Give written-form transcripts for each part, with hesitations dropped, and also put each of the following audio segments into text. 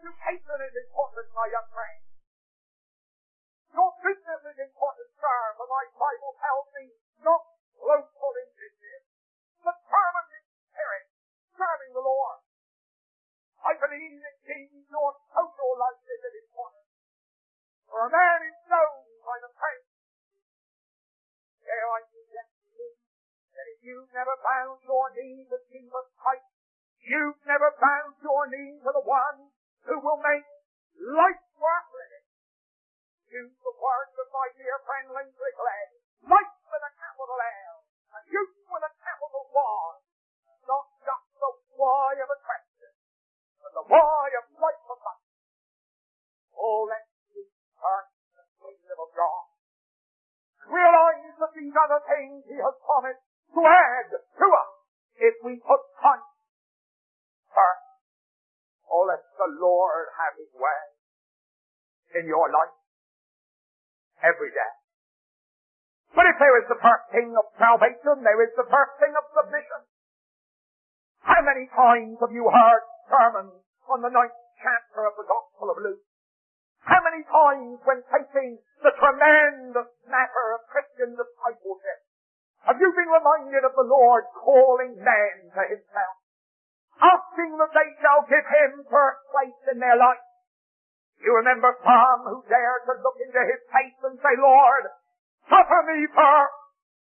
education is important, my young friend. Your business is important, sir, but my Bible tells me not slothful in business, but fervent in spirit, serving the Lord. I believe indeed your social life is important. For a man is known by the faith. There I suggest to you that if you've never bound your knee to Jesus Christ, you've never bound your knee to the one who will make life worth living. Use the words of my dear friend Lindsay Glegg. Life with a capital L, and youth with a capital Y. Not just the Y of a question, but the Y of life abundant. Oh, let's seek first the kingdom of God. Realize that these other things he has promised to add to us if we put Christ first. Oh, let the Lord have his way in your life every day. But if there is the first thing of salvation, there is the first thing of submission. How many times have you heard sermons on the 9th chapter of the Gospel of Luke? How many times when facing the tremendous matter of Christian discipleship have you been reminded of the Lord calling men to himself, asking that they shall give him first place in their life? You remember some who dared to look into his face and say, Lord, suffer me first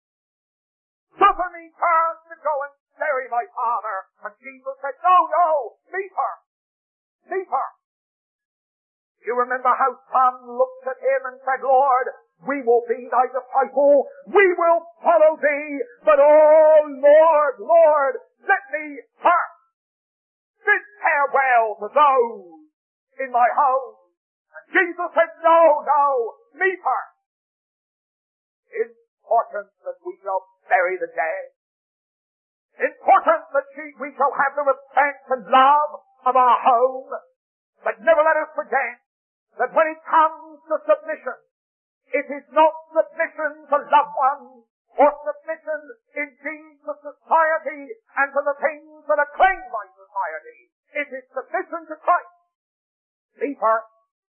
to go and bury my father. And Jesus said, no, me first. You remember how some looked at him and said, Lord, we will be thy disciple, we will follow thee, but oh Lord, let me first bid farewell to those in my home. And Jesus said, no, me first. Important that we shall bury the dead. Important that we shall have the respect and love of our home. But never let us forget that when it comes to submission, it is not submission to loved ones or submission indeed to society and to the things that are claimed by society. It is submission to Christ. Me first.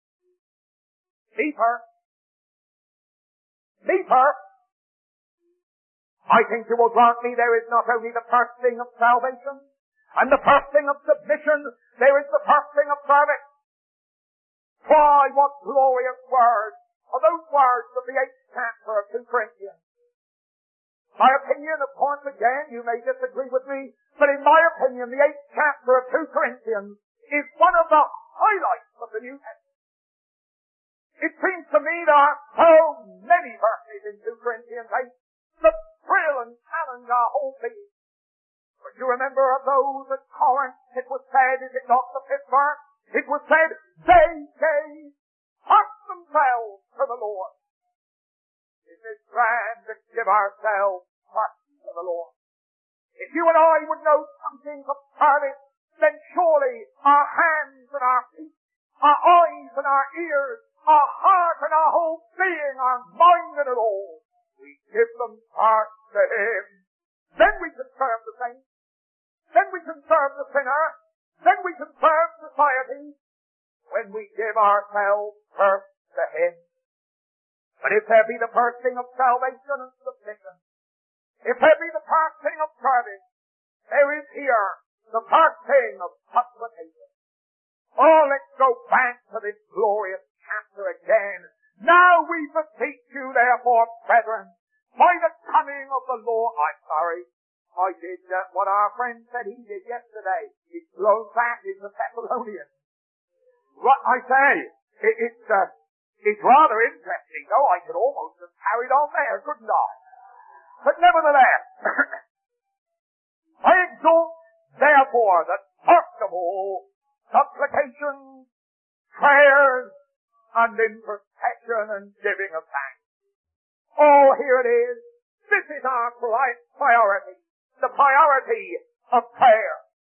I think you will grant me there is not only the first thing of salvation and the first thing of submission, there is the first thing of service. Why, what glorious words are those words of the 8th chapter of 2 Corinthians. My opinion, of course, again, you may disagree with me, but in my opinion, the 8th chapter of 2 Corinthians is one of the highlights of the New Testament. It seems to me there are so many verses in 2 Corinthians 8 that thrill and challenge our whole being. But you remember of those at Corinth, it was said, is it not the 5th verse? It was said, they gave up themselves to the Lord. It is grand to give ourselves first to the Lord. If you and I would know something of service, then surely our hands and our feet, our eyes and our ears, our heart and our whole being, our mind and all, we give them first to him. Then we can serve the saints. Then we can serve the sinner. Then we can serve society. When we give ourselves first to him. But if there be the first thing of salvation and submission, if there be the first thing of service, there is here the first thing of supplication. Oh, let's go back to this glorious chapter again. Now we beseech you, therefore, brethren, by the coming of the Lord. I'm sorry, I did what our friend said he did yesterday. He blown back into Thessalonians. What I say, it's rather interesting, though I could almost have carried on there, couldn't I? But nevertheless, I exhort, therefore, that first of all, supplications, prayers, and intercession and giving of thanks. Oh, here it is. This is our priority. The priority of prayer.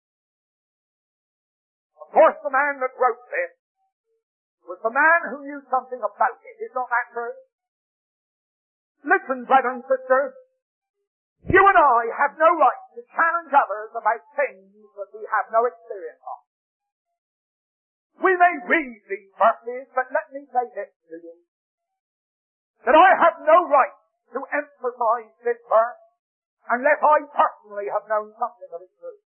Of course, the man that wrote this was the man who knew something about it. Is not that true? Listen, brothers and sisters. You and I have no right to challenge others about things that we have no experience of. We may read these verses, but let me say this to you, that I have no right to emphasize this verse unless I personally have known something of its truth.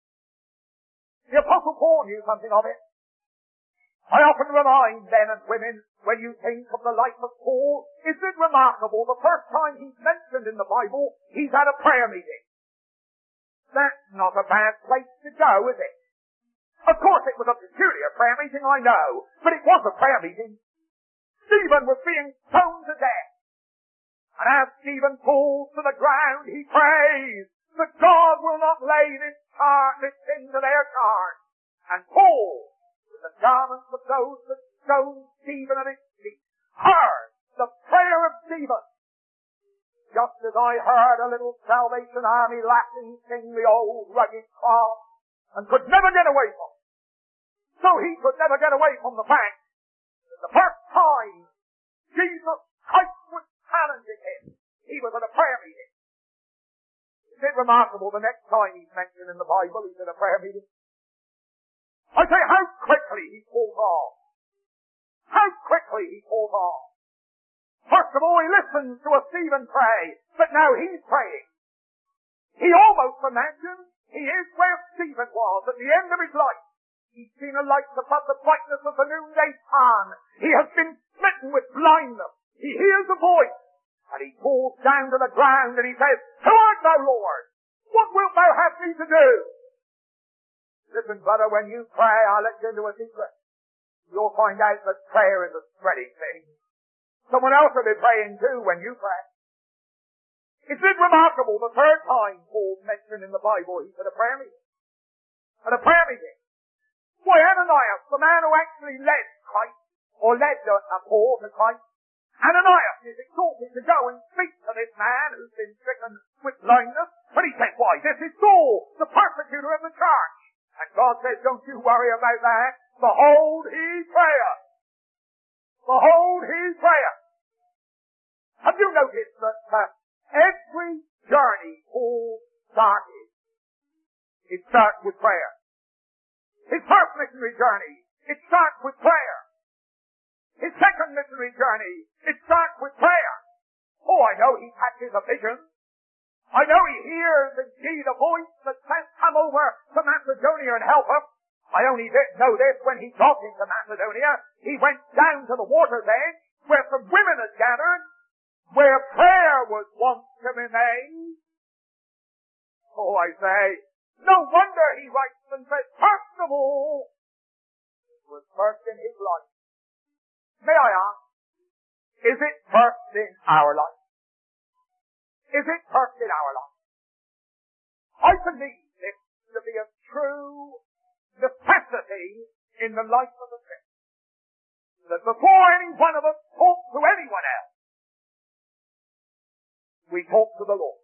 The Apostle Paul knew something of it. I often remind men and women, when you think of the life of Paul, isn't it remarkable, the first time he's mentioned in the Bible, he's at a prayer meeting. That's not a bad place to go, is it? Of course it was a peculiar prayer meeting, I know, but it was a prayer meeting. Stephen was being stoned to death. And as Stephen falls to the ground, he prays that God will not lay this sin to their charge. And Paul, with the garments of those that stoned Stephen at his feet, heard the prayer of Stephen. Just as I heard a little Salvation Army Latin sing the old rugged cross and could never get away from it, so he could never get away from the fact that the first time Jesus Christ was challenging him, he was at a prayer meeting. Is it remarkable the next time he's mentioned in the Bible he's at a prayer meeting? I say how quickly he falls off. How quickly he falls off. First of all, he listens to a Stephen pray, but now he's praying. He almost imagines he is where Stephen was at the end of his life. He's seen a light above the brightness of the noonday sun. He has been smitten with blindness. He hears a voice, and he falls down to the ground, and he says, "Who art thou, Lord? What wilt thou have me to do?" Listen, brother, when you pray, I'll let you into a secret. You'll find out that prayer is a spreading thing. Someone else will be praying too when you pray. Isn't it remarkable the third time Paul's mentioned in the Bible he's at a prayer meeting? At a prayer meeting. Why, Ananias, the man who actually led Christ, or led Paul to Christ, Ananias is exalted to go and speak to this man who's been stricken with blindness, but he says, "Why, this is Saul, the persecutor of the church." And God says, "Don't you worry about that. Behold, he prayeth. Behold, he prayeth." Have you noticed that every journey Paul started, it starts with prayer? His first missionary journey, it starts with prayer. His second missionary journey, it starts with prayer. Oh, I know he catches a vision. I know he hears indeed a voice that says, "Come over to Macedonia and help us." I only know this when he got into Macedonia. He went down to the water's edge where some women had gathered, where prayer was wont to remain. Oh, I say, no wonder he writes and says, first of all, it was first in his life. May I ask, is it first in our life? Is it first in our life? I believe this to be a true necessity in the life of the Christian. That before any one of us talks to anyone else, we talk to the Lord.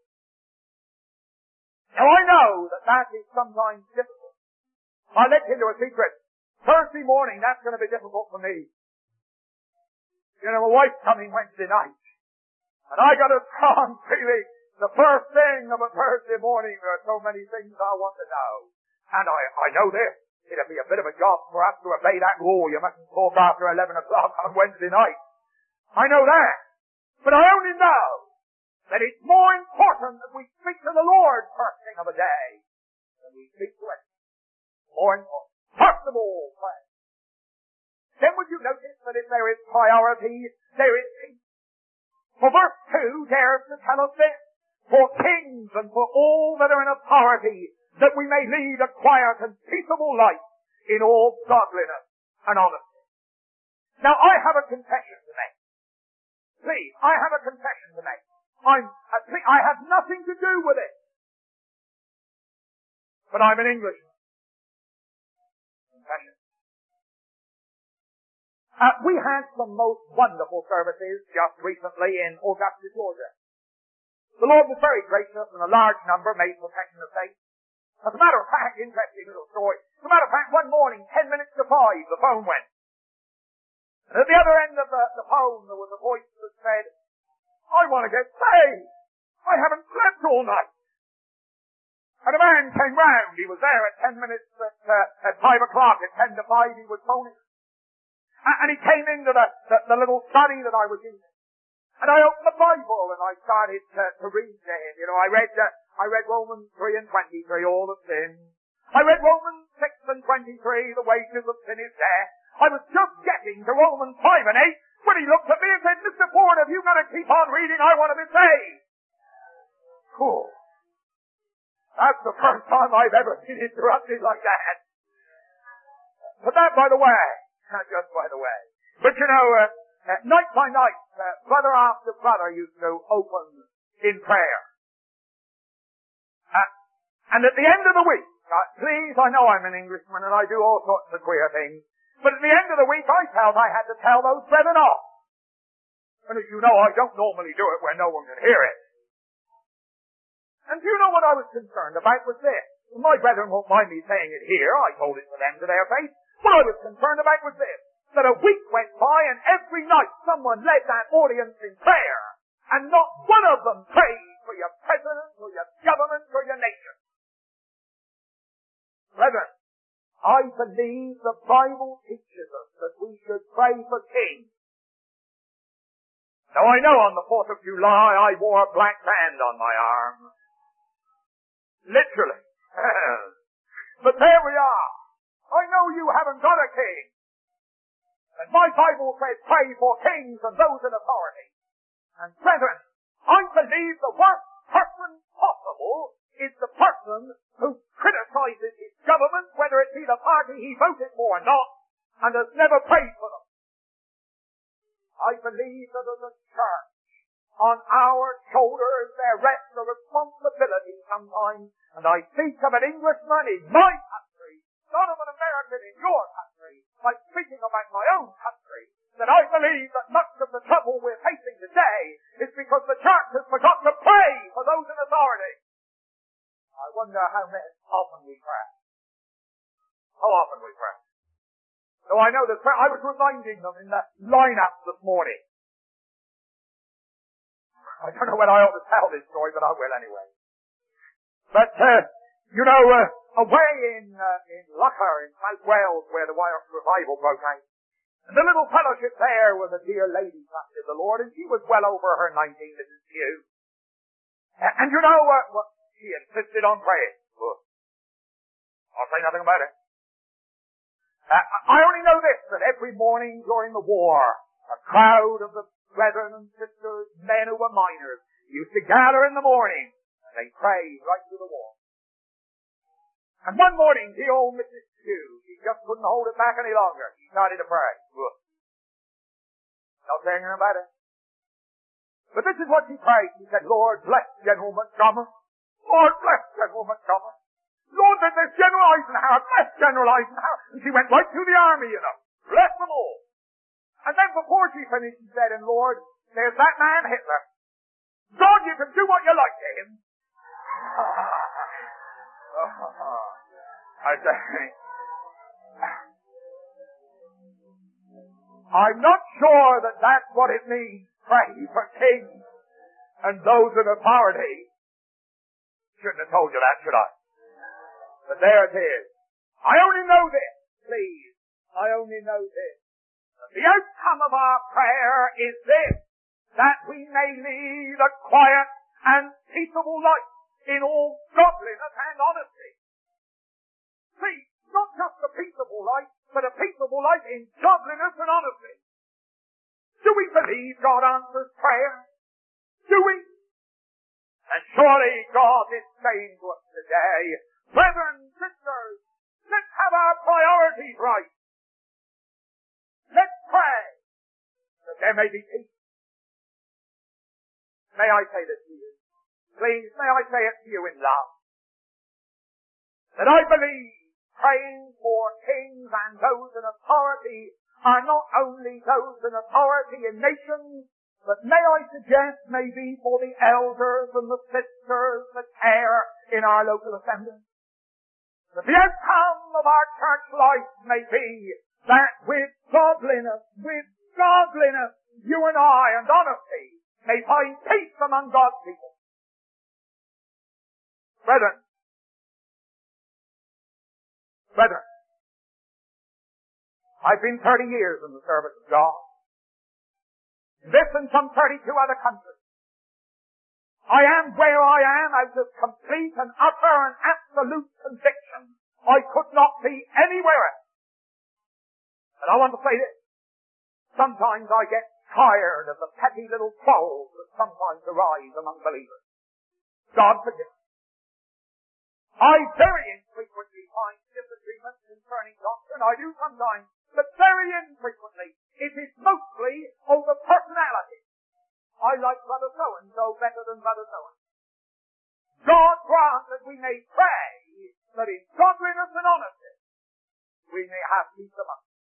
Now I know that is sometimes difficult. I'll let you into a secret. Thursday morning, that's going to be difficult for me. You know, my wife's coming Wednesday night. And I got a strong feeling the first thing of a Thursday morning, there are so many things I want to know. And I know this. It'll be a bit of a job for us to obey that rule. You mustn't talk after 11 o'clock on Wednesday night. I know that. But I only know that it's more important that we speak to the Lord first thing of a day than we speak to it. More important. First of all, pray. Then would you notice that if there is priority, there is peace. For verse 2 dares to tell us this, for kings and for all that are in authority, that we may lead a quiet and peaceable life in all godliness and honesty. Now I have a confession to make. Please, I have a confession to make. I have nothing to do with it. But I'm an Englishman. Confession. We had some most wonderful services just recently in Augusta, Georgia. The Lord was very gracious and a large number made profession of faith. As a matter of fact, interesting little story. As a matter of fact, one morning, 10 minutes to 5, the phone went. And at the other end of the phone, there was a voice that said, "I want to get saved. I haven't slept all night." And a man came round. He was there at 10 minutes at 5 o'clock. At 10 to 5 he was phoning. And he came into the little study that I was in. And I opened the Bible and I started to read to him. You know, I read Romans 3 and 23, all the sin. I read Romans 6 and 23, the wages of sin is death. I was just getting to Romans 5 and 8 when he looked at me and said, Mr. Ford, have you got to keep on reading? I want to be saved. Cool. That's the first time I've ever been interrupted like that. But that by the way, just by the way. But you know, night by night, brother after brother used to open in prayer. And at the end of the week, please, I know I'm an Englishman and I do all sorts of queer things, but at the end of the week I felt I had to tell those brethren off. And as you know, I don't normally do it where no one can hear it. And do you know what I was concerned about was this? My brethren won't mind me saying it here, I told it to them to their face. What I was concerned about was this, that a week went by and every night someone led that audience in prayer, and not one of them prayed for your president, or your government, or your nation. Brethren, I believe the Bible teaches us that we should pray for kings. Now I know on the 4th of July I wore a black band on my arm. Literally. But there we are. I know you haven't got a king. And my Bible says pray for kings and those in authority. And brethren, I believe the worst person possible is the person who criticizes his government, whether it be the party he voted for or not, and has never prayed for them. I believe that as a church, on our shoulders there rests a responsibility sometimes, and I speak of an Englishman in my country, not of an American in your country, I'm speaking about my own country, that I believe that much of the trouble we're facing today is because the church has forgotten to pray for those in authority. I wonder how often we pray. How often we pray. So I know that I was reminding them in the line-up this morning. I don't know whether I ought to tell this story, but I will anyway. But, you know, away in Lochar in South Wales where the Irish revival broke out, and the little fellowship there was a dear lady trusted the Lord, and she was well over her 90, Mrs. Pugh. And you know, she insisted on praying. I'll say nothing about it. I only know this, that every morning during the war, a crowd of the brethren and sisters, men who were miners, used to gather in the morning, and they prayed right through the war. And one morning, the old Mrs. Pugh, she just couldn't hold it back any longer. She started to pray. Not saying anything about it. But this is what she prayed. She said, Lord, bless General Montgomery. Lord, bless General Montgomery. Lord, bless General Eisenhower. Bless General Eisenhower. And she went right through the army, you know. Bless them all. And then before she finished, she said, and Lord, there's that man Hitler. God, you can do what you like to him. I say, I'm not sure that that's what it means, pray for kings and those in authority. Shouldn't have told you that, should I? But there it is. I only know this, please. I only know this. The outcome of our prayer is this, that we may lead a quiet and peaceable life in all godliness and honesty. See, not just a peaceable life, but a peaceable life in godliness and honesty. Do we believe God answers prayer? Do we? And surely God is saying to us today, brethren, sisters, let's have our priorities right. Let's pray that there may be peace. May I say this to you? Please, may I say it to you in love? That I believe praying for kings and those in authority are not only those in authority in nations, but may I suggest maybe for the elders and the sisters that care in our local assembly. That the outcome of our church life may be that with godliness, you and I, and honesty, may find peace among God's people. Brethren, Brethren, I've been 30 years in the service of God. This and some 32 other countries. I am where I am out of complete and utter and absolute conviction. I could not be anywhere else. And I want to say this. Sometimes I get tired of the petty little quarrels that sometimes arise among believers. God forgive us. I very infrequently find disagreement concerning doctrine. I do sometimes, but very infrequently. It is mostly over personality. I like Brother so-and-so better than Brother so-and-so. God grant that we may pray that in godliness and honesty we may have peace among us.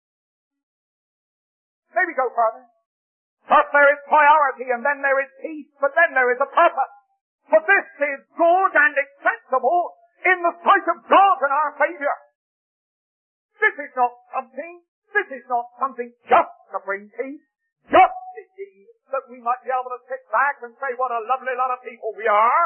Maybe go further. First there is priority, and then there is peace, but then there is a purpose. For this is good and acceptable in the sight of God and our Savior. This is not something just to bring peace, just indeed that we might be able to sit back and say what a lovely lot of people we are.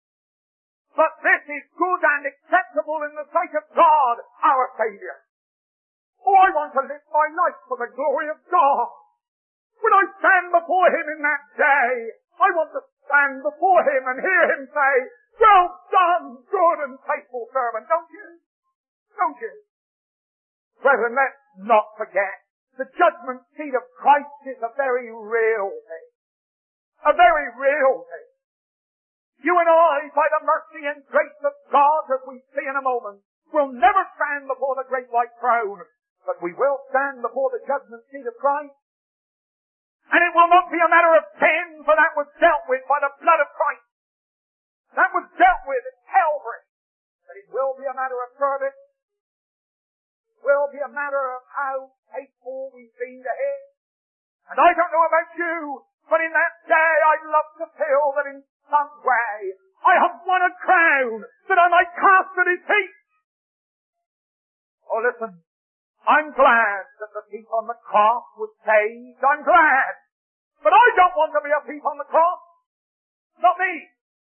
But this is good and acceptable in the sight of God, our Savior. Oh, I want to live my life for the glory of God. When I stand before Him in that day, I want to stand before Him and hear Him say, well done, good and faithful servant. Don't you? Don't you? Brethren, let's not forget, the judgment seat of Christ is a very real thing. A very real thing. You and I, by the mercy and grace of God, as we see in a moment, will never stand before the great white throne, but we will stand before the judgment seat of Christ. And it will not be a matter of sin, for that was dealt with by the blood of Christ. That was dealt with at Calvary. But it will be a matter of service. It will be a matter of how faithful we've been to Him. And I don't know about you, but in that day I'd love to feel that in some way I have won a crown that I might cast at His feet. Oh, listen. I'm glad that the thief on the cross was saved. I'm glad. But I don't want to be a thief on the cross. Not me.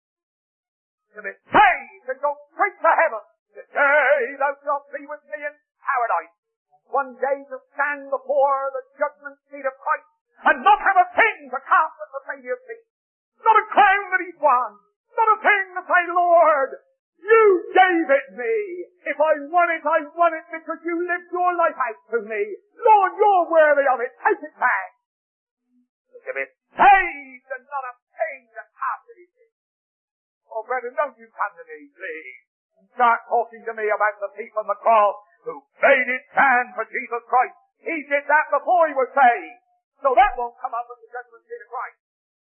To be saved and go straight to heaven. Today thou shalt be with me in paradise. One day to stand before the judgment seat of Christ and not have a thing to cast at the Saviour's feet. Not a crown that He's won. Not a thing to say, Lord, You gave it me. If I won it because You lived Your life out to me. Lord, You're worthy of it. Take it back. To be saved and not a thing to cast at His feet. Oh, brethren, don't you come to me, please, and start talking to me about the thief on the cross who made his stand for Jesus Christ. He did that before he was saved. So that won't come up at the judgment seat of Christ.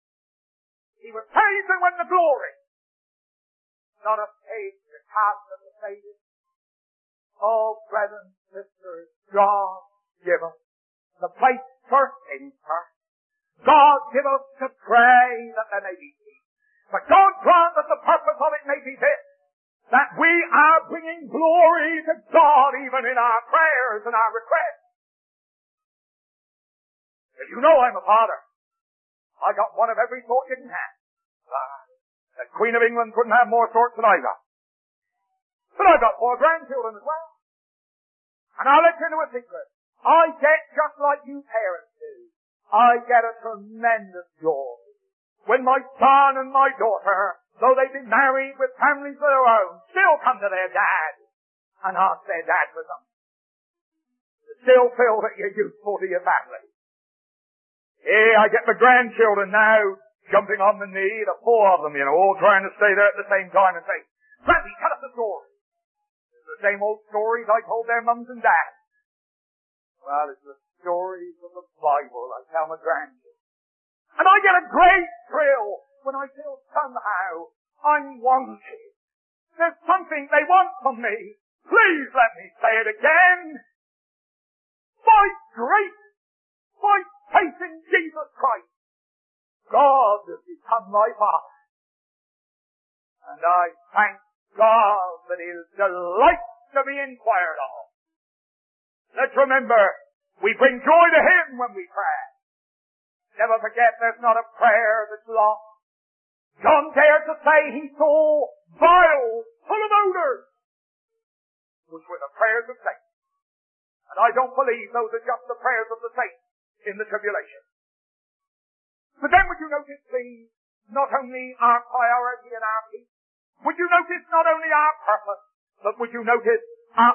He was saved and went to glory. Not a faith to cast at the Savior. Oh, brethren, sisters, God give us the place first things first. God give us to pray that there may be peace. But God grant that the purpose of it may be this, that we are bringing glory to God even in our prayers and our requests. You know I'm a father. I got one of every sort you can have. The Queen of England couldn't have more sorts than I got. But I've got 4 grandchildren as well. And I'll let you know a secret. I get just like you parents do. I get a tremendous joy when my son and my daughter, though they've been married with families of their own, still come to their dad and ask their dad for something. To still feel that you're useful to your family. Hey, I get my grandchildren now jumping on the knee, the 4 of them, all trying to stay there at the same time and say, Granny, tell us a story. It's the same old stories I told their mums and dads. Well, it's the stories of the Bible I tell my grandchildren. And I get a great thrill when I feel somehow I'm wanted. There's something they want from me. Please let me say it again. By grace, by faith in Jesus Christ, God has become my Father. And I thank God that His delight to be inquired of. Let's remember, we bring joy to Him when we pray. Never forget there's not a prayer that's lost. John dared to say he saw vials full of odors which were the prayers of saints. And I don't believe those are just the prayers of the saints in the tribulation. But then would you notice, please, not only our priority and our peace, would you notice not only our purpose, but would you notice our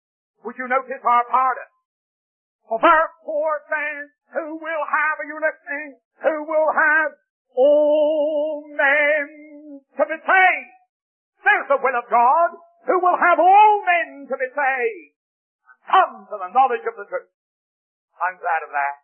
pardon? For verse 4 says, who will have, are you listening? Who will have all men to be saved? There's the will of God, who will have all men to be saved. Come to the knowledge of the truth. I'm glad of that.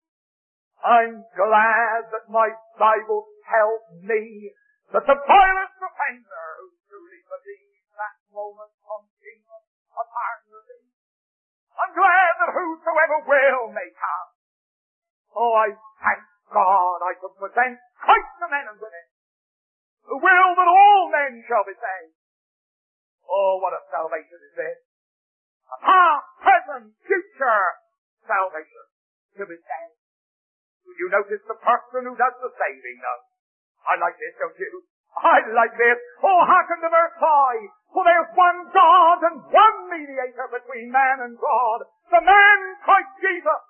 I'm glad that my Bible tells me that the vilest offender who truly believes that moment from Jesus a pardon receives. I'm glad that whosoever will may come. Oh, I thank God I could present Christ to men and women who will that all men shall be saved. Oh, what a salvation is this. A past, present, future salvation to be saved. Do you notice the person who does the saving now? I like this, don't you? I like this. Oh, hearken to verse 5. For there's one God and one mediator between man and God, the man Christ Jesus.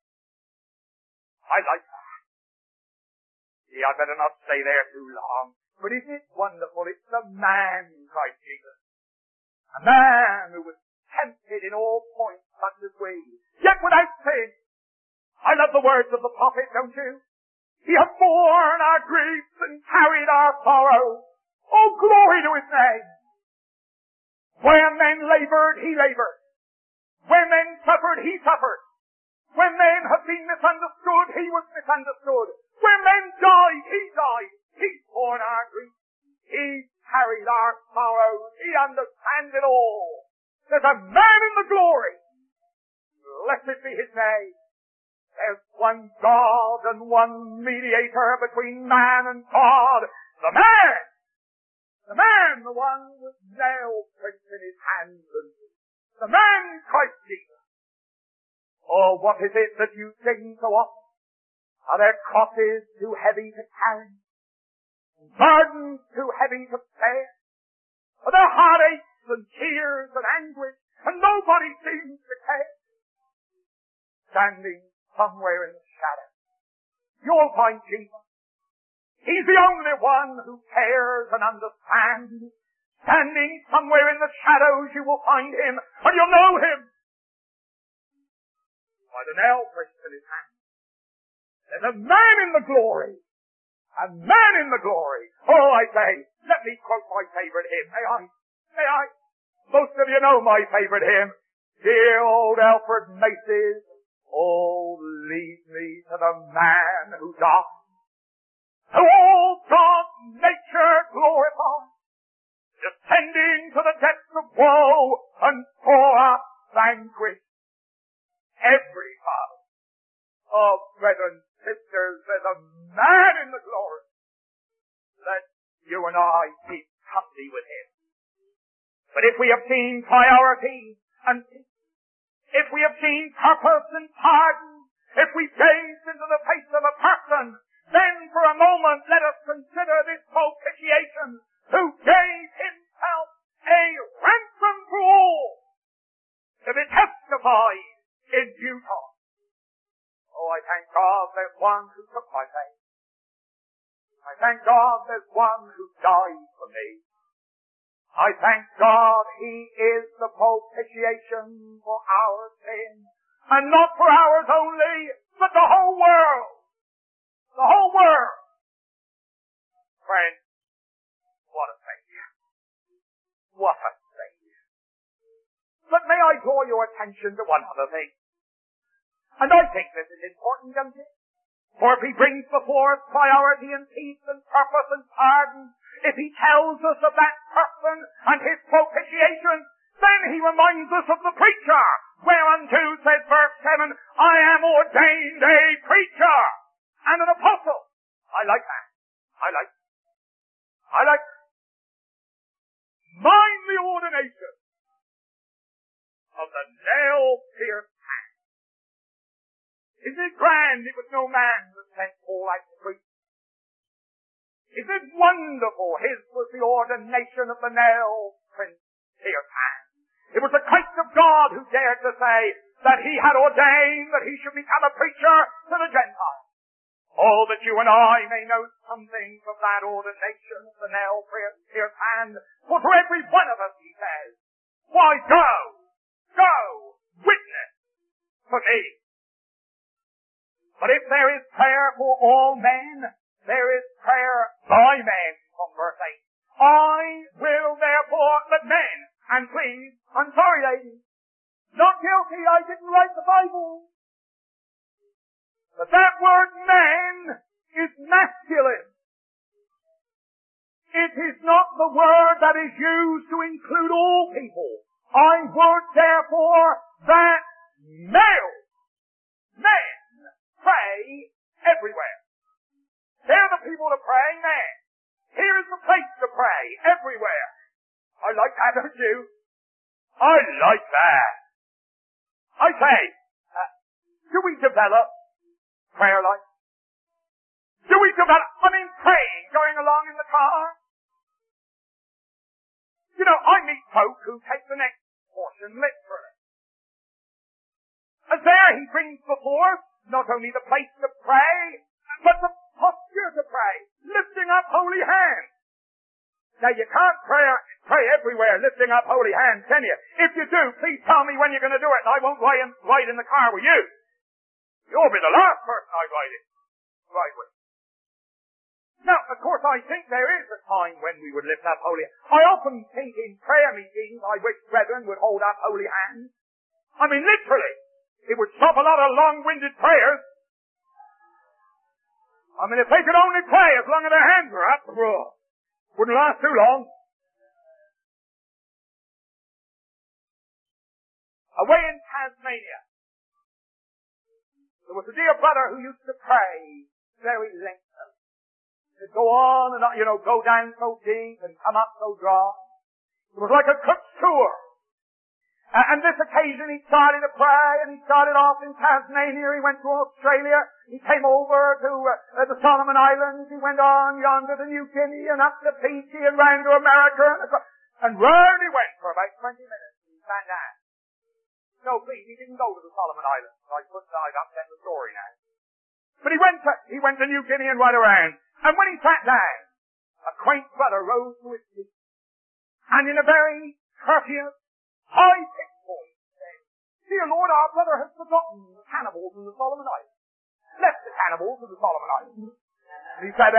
I like that. See, I better not stay there too long. But isn't it wonderful? It's the man Christ Jesus. A man who was tempted in all points such as we, yet without sin. I love the words of the prophet, don't you? He hath borne our griefs and carried our sorrows. Oh, glory to his name. When men labored, he labored. When men suffered, he suffered. When men have been misunderstood, he was misunderstood. When men died, he died. He's borne our griefs. He carried our sorrows. He understands it all. There's a man in the glory. Blessed be his name. There's one God and one mediator between man and God. The man! The man, the one with nail prints in his hands. The man, Christ Jesus. Oh, what is it that you sing so often? Are their crosses too heavy to carry? Burdens too heavy to bear? Are there heartaches and tears and anguish, and nobody seems to care? Standing somewhere in the shadow, you'll find Jesus. He's the only one who cares and understands. Standing somewhere in the shadows, you will find him, and you'll know him by the nail prints in his hand. There's a man in the glory. A man in the glory. Oh, I say, let me quote my favorite hymn. May I? May I? Most of you know my favorite hymn. Dear old Alfred Macy's, oh, lead me to the man who died, who all God's nature glorified, descending to the depths of woe, and for us vanquished every foe. Oh, brethren, sisters, there's a man in the glory. Let you and I keep company with him. But if we have seen priority and peace, if we have seen purpose and pardon, if we gaze into the face of a person, then for a moment let us consider this propitiation who gave himself a ransom for all to be testified in due time. Oh, I thank God there's one who took my place. I thank God there's one who died for me. I thank God he is the propitiation for our sin. And not for ours only, but the whole world. The whole world. Friends, what a Savior. What a Savior. But may I draw your attention to one other thing. And I think this is important, don't you? For if he brings before us priority and peace and purpose and pardon, if he tells us of that person and his propitiation, then he reminds us of the preacher, whereunto, says verse 7, I am ordained a preacher and an apostle. I like that. I like that. Mind the ordination of the nail-pierced hand. Isn't it grand? It was no man that sent Paul out to preach. Isn't it wonderful? His was the ordination of the nail-pierced hand. It was the Christ of God who dared to say that he had ordained that he should become a preacher to the Gentiles. Oh, that you and I may know something of that ordination, the nail-pierced hand. For to every one of us, he says, why, go, witness for me. But if there is prayer for all men, there is prayer by men from verse 8. I will therefore that men, and please, I'm sorry ladies, not guilty, I didn't write the Bible. But that word men is masculine. It is not the word that is used to include all people. I would therefore that men pray everywhere. They're the people to pray, men. Here is the place to pray, everywhere. I like that, don't you? I like that. I say, do we develop prayer life? Do we develop, praying, going along in the car? You know, I meet folk who take the next portion literally. And there he brings before us not only the place to pray, but the posture to pray, lifting up holy hands. Now you can't pray everywhere lifting up holy hands, can you? If you do, please tell me when you're going to do it, and I won't ride in the car with you. You'll be the last person I ride with. Now, of course, I think there is a time when we would lift up holy hands. I often think in prayer meetings I wish brethren would hold up holy hands. Literally. It would stop a lot of long-winded prayers. If they could only pray as long as their hands were up, wouldn't last too long. Away in Tasmania, there was a dear brother who used to pray very lengthily. He'd go on and on, go down so deep and come up so dry. It was like a cook's tour. And this occasion he started to pray, and he started off in Tasmania, he went to Australia, he came over to the Solomon Islands, he went on yonder to New Guinea and up to Fiji and round to America, and round he went for about 20 minutes, and he sat down. No, please, he didn't go to the Solomon Islands. I've upset the story now. But he went to New Guinea and right around, and when he sat down, a quaint brother rose to his feet, and in a very courteous, high-pitched voice said, "Dear Lord, our brother has forgotten the cannibals in the Solomon Islands. Left the cannibals in the Solomon Islands." And he said,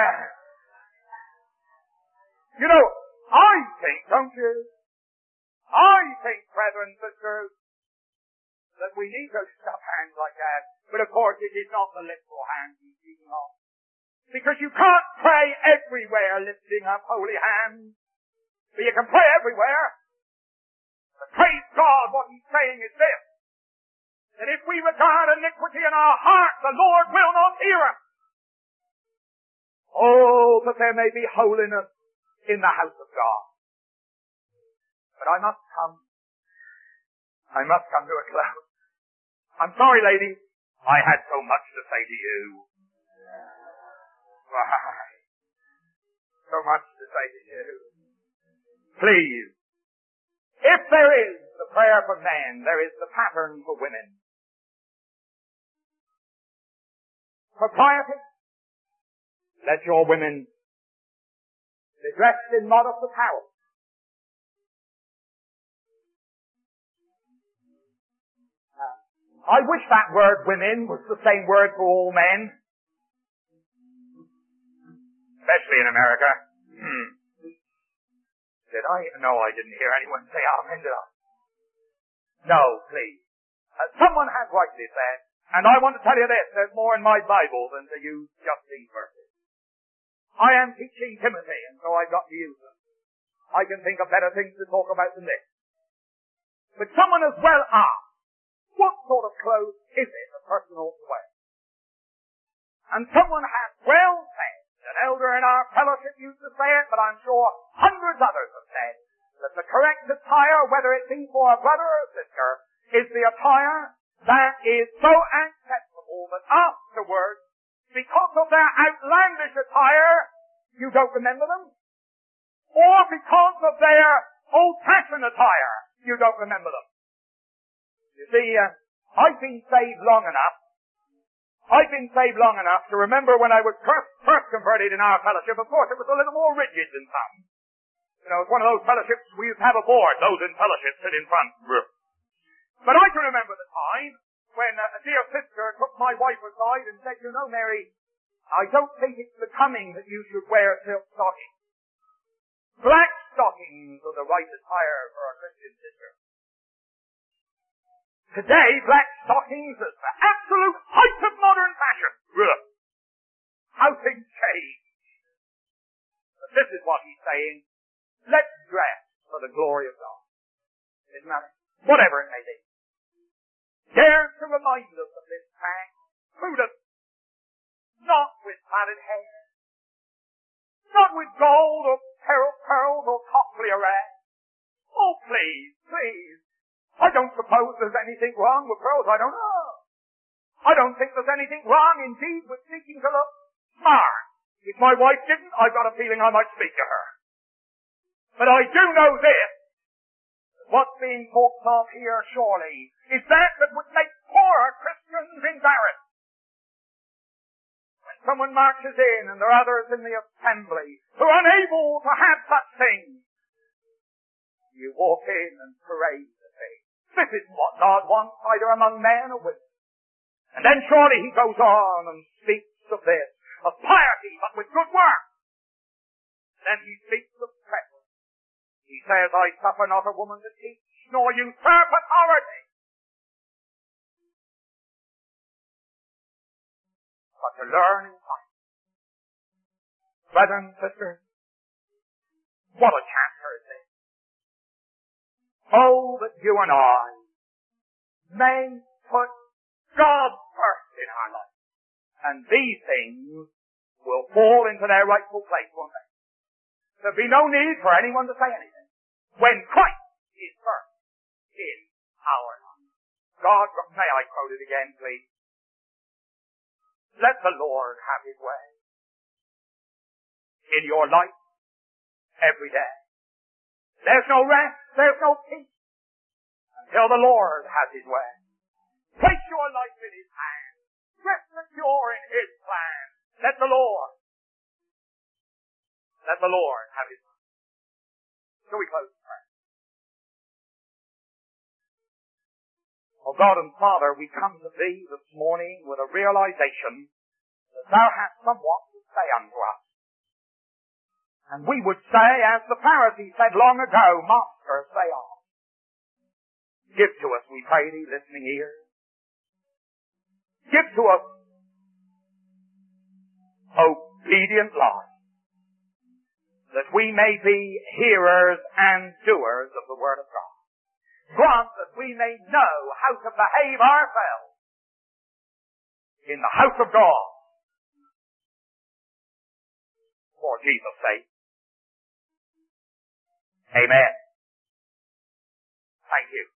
I think, don't you? I think, brethren, sisters, that we need to lift up hands like that. But of course, it is not the literal hands he's speaking of. Because you can't pray everywhere lifting up holy hands. But you can pray everywhere. But praise God, what he's saying is this: that if we regard iniquity in our hearts, the Lord will not hear us. Oh, that there may be holiness in the house of God. But I must come to a close. I'm sorry, ladies, I had so much to say to you. Why? So much to say to you. Please, if there is the prayer for men, there is the pattern for women. For piety, let your women be dressed in modest apparel. I wish that word women was the same word for all men. Especially in America. Did I? No, I didn't hear anyone say amen, did I? No, please. Someone has rightly said, and I want to tell you this, there's more in my Bible than to use just these verses. I am teaching Timothy, and so I've got to use them. I can think of better things to talk about than this. But someone as well asked, what sort of clothes is it a person ought to wear? And someone has well said, an elder in our fellowship used to say it, but I'm sure hundreds others have said, that the correct attire, whether it be for a brother or a sister, is the attire that is so acceptable that afterwards, because of their outlandish attire, you don't remember them. Or because of their old-fashioned attire, you don't remember them. You see, I've been saved long enough to remember when I was first converted in our fellowship. Of course, it was a little more rigid than some. You know, it's one of those fellowships we used to have aboard. Those in fellowship sit in front. But I can remember the time when a dear sister took my wife aside and said, you know, Mary, I don't think it's becoming that you should wear silk stockings. Black stockings are the right attire for a Christian sister. Today, black stockings is the absolute height of modern fashion. How things change. But this is what he's saying. Let's dress for the glory of God. Isn't that it? Whatever it may be. Dare to remind us of this fact. Prudent. Not with plaited hair. Not with gold or pearls or costly array. Oh, please, please. I don't suppose there's anything wrong with pearls. I don't know. I don't think there's anything wrong, indeed, with seeking to look smart. If my wife didn't, I've got a feeling I might speak to her. But I do know this. What's being talked of here, surely, is that would make poorer Christians embarrassed. When someone marches in and there are others in the assembly who are unable to have such things, you walk in and parade the thing. This is what God wants, either among men or women. And then surely he goes on and speaks of this, of piety, but with good works. Then he speaks of preference. He says, I suffer not a woman to teach, nor usurp authority, but to learn in time. Brethren, sisters, what a chapter is this. Oh, that you and I may put God first in our life. And these things will fall into their rightful place one day. There'll be no need for anyone to say anything. When Christ is first in our life. God, may I quote it again, please? Let the Lord have his way in your life every day. There's no rest, there's no peace until the Lord has his way. Place your life in his hands. Rest secure in his plan. Let the Lord have his way. Shall we close in prayer? Oh God and Father, we come to thee this morning with a realization that thou hast somewhat to say unto us. And we would say, as the Pharisee said long ago, Master, say on. Give to us, we pray thee, listening ears. Give to us obedient lives, that we may be hearers and doers of the Word of God. Grant that we may know how to behave ourselves in the house of God for Jesus' sake. Amen. Thank you.